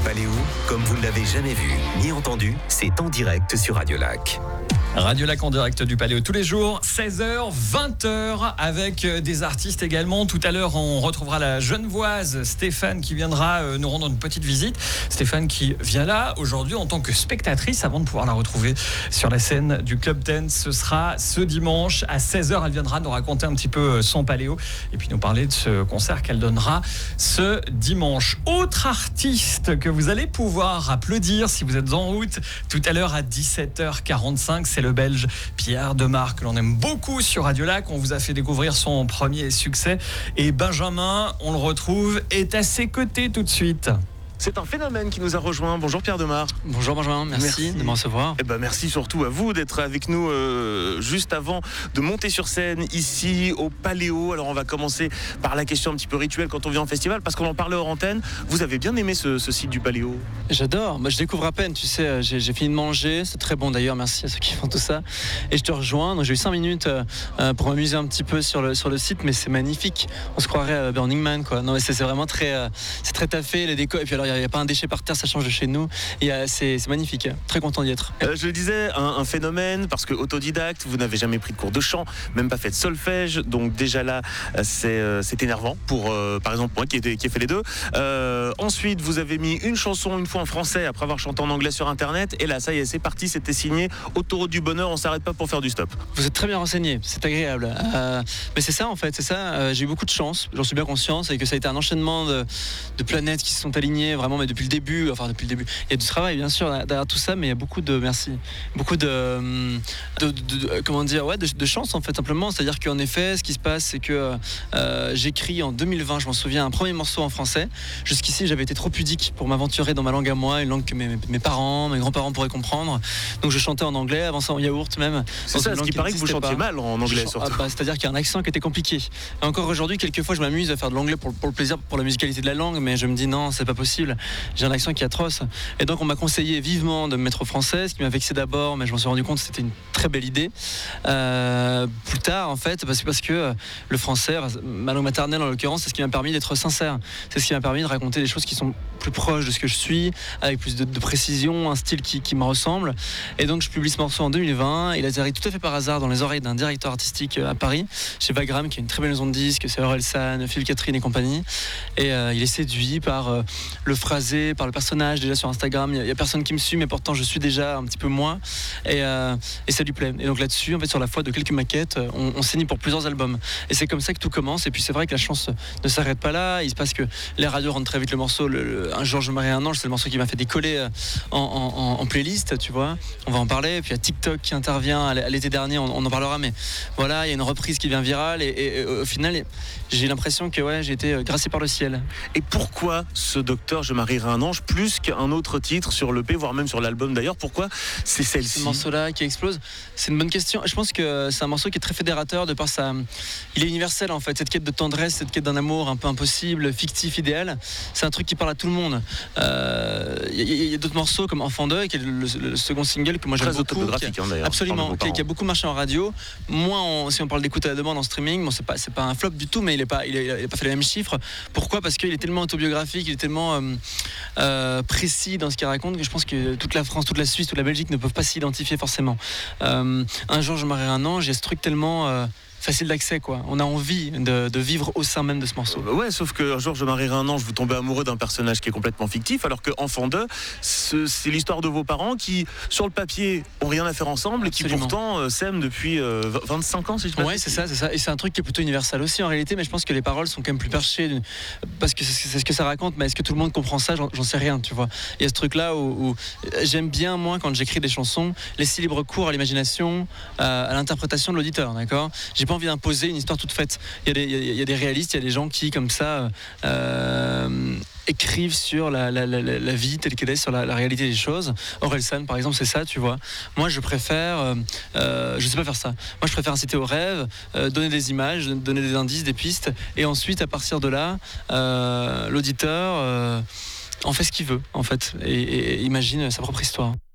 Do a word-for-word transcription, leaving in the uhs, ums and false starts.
Paléo, comme vous ne l'avez jamais vu ni entendu, c'est en direct sur Radio Lac. Radio Lac en direct du Paléo tous les jours, seize heures, vingt heures, avec des artistes également. Tout à l'heure, on retrouvera la Genevoise Stéphane qui viendra nous rendre une petite visite. Stéphane qui vient là aujourd'hui en tant que spectatrice avant de pouvoir la retrouver sur la scène du Club Dance. Ce sera ce dimanche à seize heures. Elle viendra nous raconter un petit peu son Paléo et puis nous parler de ce concert qu'elle donnera ce dimanche. Autre artiste que vous allez pouvoir applaudir si vous êtes en route tout à l'heure à dix-sept heures quarante-cinq, c'est le Belge Pierre Demar, que l'on aime beaucoup sur Radio Lac. On vous a fait découvrir son premier succès et Benjamin, on le retrouve, est à ses côtés tout de suite. C'est un phénomène qui nous a rejoint. Bonjour Pierre Demar. Bonjour Benjamin, merci, merci. de me recevoir. Eh ben, merci surtout à vous d'être avec nous euh, juste avant de monter sur scène ici au Paléo. Alors on va commencer par la question un petit peu rituelle quand on vient en festival, parce qu'on en parlait hors antenne. Vous avez bien aimé ce, ce site du Paléo? J'adore, moi, je découvre à peine, tu sais, j'ai, j'ai fini de manger, c'est très bon d'ailleurs, merci à ceux qui font tout ça. Et je te rejoins, donc j'ai eu cinq minutes euh, pour m'amuser un petit peu sur le, sur le site, mais c'est magnifique. On se croirait à Burning Man, quoi. Non mais c'est, c'est vraiment très, euh, c'est très taffé, les décos, et puis alors il n'y a pas un déchet par terre, ça change de chez nous. Et euh, c'est, c'est magnifique, très content d'y être. Euh, je le disais, un, un phénomène, parce que autodidacte, vous n'avez jamais pris de cours de chant, même pas fait de solfège, donc déjà là, c'est, euh, c'est énervant pour, euh, par exemple, moi qui ai, qui ai fait les deux. Euh, ensuite, vous avez mis une chanson une fois en français après avoir chanté en anglais sur Internet, et là, ça y est, c'est parti, c'était signé. Autoroute du bonheur, on s'arrête pas pour faire du stop. Vous êtes très bien renseigné, c'est agréable. Euh, mais c'est ça en fait, c'est ça. Euh, j'ai eu beaucoup de chance, j'en suis bien conscient, c'est que ça a été un enchaînement de, de planètes qui se sont alignées vraiment, mais depuis le début, enfin depuis le début. Il y a du travail bien sûr derrière tout ça, mais il y a beaucoup de merci, beaucoup de, de, de, de comment dire, ouais, de, de chance en fait simplement. C'est-à-dire qu'en effet, ce qui se passe, c'est que euh, j'écris en deux mille vingt, je m'en souviens, un premier morceau en français. Jusqu'ici, j'avais été trop pudique pour m'aventurer dans ma langue à moi, une langue que mes, mes parents, mes grands-parents pourraient comprendre. Donc je chantais en anglais, avant ça en yaourt même. C'est ça, ce qui paraît que vous chantiez mal en anglais surtout. Ah, bah, c'est-à-dire qu'il y a un accent qui était compliqué. Et encore aujourd'hui, quelquefois, je m'amuse à faire de l'anglais pour, pour le plaisir, pour la musicalité de la langue, mais je me dis non, c'est pas possible. J'ai un accent qui est atroce. Et donc on m'a conseillé vivement de me mettre au français, ce qui m'a vexé d'abord, mais je m'en suis rendu compte que c'était une très belle idée. Euh, plus tard, en fait, parce que, parce que le français, ma langue maternelle en l'occurrence, c'est ce qui m'a permis d'être sincère. C'est ce qui m'a permis de raconter des choses qui sont plus proches de ce que je suis, avec plus de, de précision, un style qui, qui me ressemble. Et donc je publie ce morceau en deux mille vingt. Il a atterri tout à fait par hasard dans les oreilles d'un directeur artistique à Paris, chez Vagram, qui est une très belle maison de disques, c'est Orelsan, Phil Catherine et compagnie. Et euh, il est séduit par euh, le phrasé, par le personnage. Déjà sur Instagram, il n'y a, a personne qui me suit, mais pourtant je suis déjà un petit peu moins. Et, euh, et ça lui plaît. Et donc là-dessus, en fait, sur la foi de quelques maquettes, on, on signe pour plusieurs albums. Et c'est comme ça que tout commence. Et puis c'est vrai que la chance ne s'arrête pas là. Il se passe que les radios rendent très vite le morceau. Le, le, un jour je marie un ange, c'est le morceau qui m'a fait décoller en, en, en playlist, tu vois. On va en parler. Et puis il y a TikTok qui intervient à l'été dernier, on, on en parlera. Mais voilà, il y a une reprise qui devient virale. Et, et, et au final, j'ai l'impression que ouais, j'ai été gracié par le ciel. Et pourquoi ce docteur Je marierai un ange plus qu'un autre titre sur l'E P, voire même sur l'album d'ailleurs? Pourquoi c'est celle-ci? Ce morceau-là qui explose, c'est une bonne question. Je pense que c'est un morceau qui est très fédérateur de par sa... Il est universel en fait, cette quête de tendresse, cette quête d'un amour un peu impossible, fictif, idéal. C'est un truc qui parle à tout le monde. Il euh, y, y a d'autres morceaux comme Enfant d'œil, qui est le, le, le second single que moi j'aime très beaucoup. autobiographique Qui a, hein, d'ailleurs. Absolument, qui, qui a beaucoup marché en radio. Moins en, si on parle d'écoute à la demande en streaming, bon, c'est pas, c'est pas un flop du tout, mais il n'a pas, il a, il a pas fait les mêmes chiffres. Pourquoi? Parce qu'il est tellement autobiographique, il est tellement euh, euh, précis dans ce qu'il raconte que je pense que toute la France, toute la Suisse, toute la Belgique ne peuvent pas s'identifier forcément. Euh, un jour je marierai un ange, il y a ce truc tellement euh, facile d'accès, quoi. On a envie de, de vivre au sein même de ce morceau. Euh, ouais, sauf qu'un jour je marierai un ange, vous tombez amoureux d'un personnage qui est complètement fictif, alors que Enfant d'eux, c'est, c'est l'histoire de vos parents qui, sur le papier, ont rien à faire ensemble. Absolument. Et qui pourtant euh, s'aiment depuis euh, vingt-cinq ans, si je me Ouais, c'est ça, c'est ça. Et c'est un truc qui est plutôt universel aussi en réalité, mais je pense que les paroles sont quand même plus perchées parce que c'est, c'est ce que ça raconte. Mais est-ce que tout le monde comprend ça? J'en, j'en sais rien, tu vois. Il y a ce truc-là où, où j'aime bien, moi, quand j'écris des chansons, laisser libre cours à l'imagination, euh, à l'interprétation de l'auditeur, d'accord? J'ai pas envie d'imposer une histoire toute faite. Il y a des, il y a des réalistes, il y a des gens qui, comme ça, euh, écrivent sur la, la, la, la vie telle qu'elle est, sur la, la réalité des choses. Orelsan, par exemple, c'est ça, tu vois. Moi, je préfère, euh, euh, je sais pas faire ça. Moi, je préfère inciter au rêve, euh, donner des images, donner des indices, des pistes, et ensuite, à partir de là, euh, l'auditeur euh, en fait ce qu'il veut, en fait, et, et, et imagine sa propre histoire.